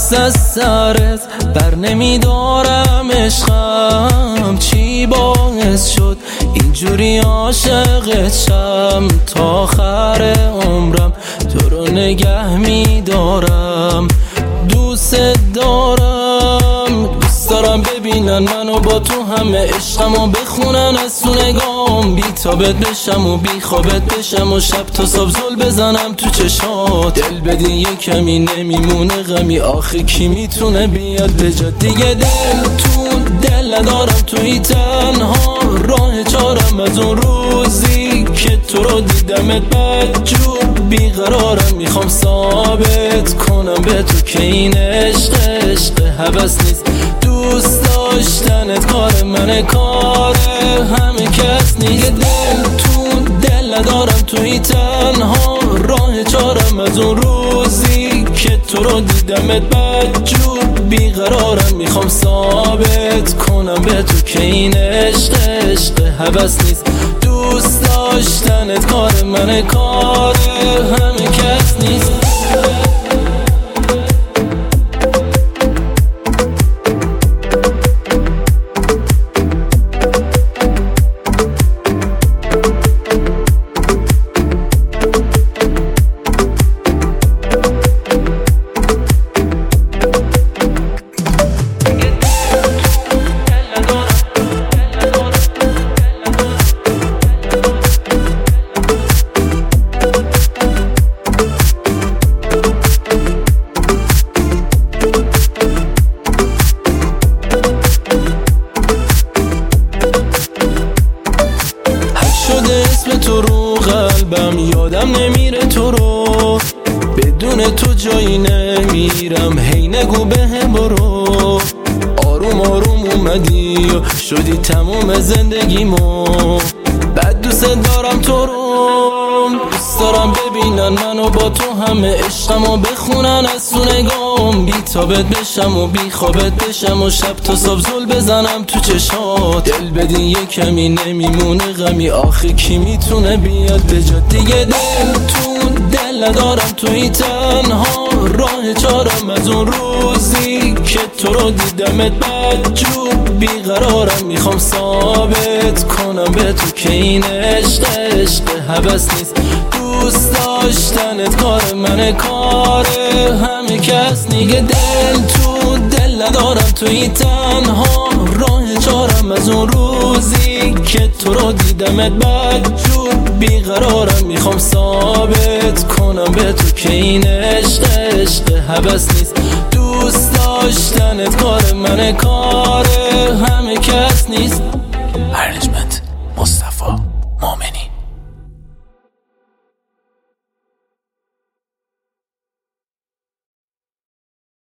دست از سرت بر نمیدارم عشقم، چی باعث شد اینجوری عاشقت شم؟ تا آخر عمرم تو رو نگه میدارم، دوست دارم. دوست دارم ببینن منو با تو، همه عشقمو بخونن از تو نگام، بی تابت بشم و بی خوابت بشم و شب تا صبح زل بزنم تو چشات. دل بدی یه کمی نمیمونه غمی، آخه کی میتونه بیاد به جا؟ دیگه دل تو دل ندارم، توی تنها راه چارم از اون روزی که تو رو دیدمت بدجور بیقرارم. میخوام ثابت کنم به تو که این عشق هوس نیست، دوست داشتنت کار منه، کار همه کس نیست. دل تو دل ندارم، توی تنها راه چارم از اون روزی که تو رو دیدمت بدجور بیقرارم. میخوام ثابت کنم به تو که این عشق هوس نیست، دوست داشتنت کار منه، کار همه کس نیست. اسم تو رو قلبم یادم نمیره، تو رو بدون تو جایی نمیرم، هی نگو بهم برو. آروم آروم اومدی و شدی تموم زندگیمو، بد دوست دارم تو رو. دوست دارم ببینن منو با تو، همه عشقمو بخونن از تو نگام، بی تابت بشم و بی خوابت بشم و شب تا صبح زل بزنم تو چشات. دل بدی یه کمی نمیمونه غمی، آخه کی میتونه بیاد به جا؟ دیگه دل تو دل ندارم، توی تنها راه چارم از اون روزی که تو رو دیدمت بدجور بیقرارم. میخوام ثابت کنم به تو که این عشق هوس نیست، دوست داشتنت کار منه، کار همه کس نیگه. دل تو دل ندارم، توی تنها راه چارم از اون روزی که تو رو دیدمت بدجور بیقرارم. میخوام ثابت کنم به تو که این عشق هوس نیست، دوست داشتنت کار منه، کار همه کس نیست.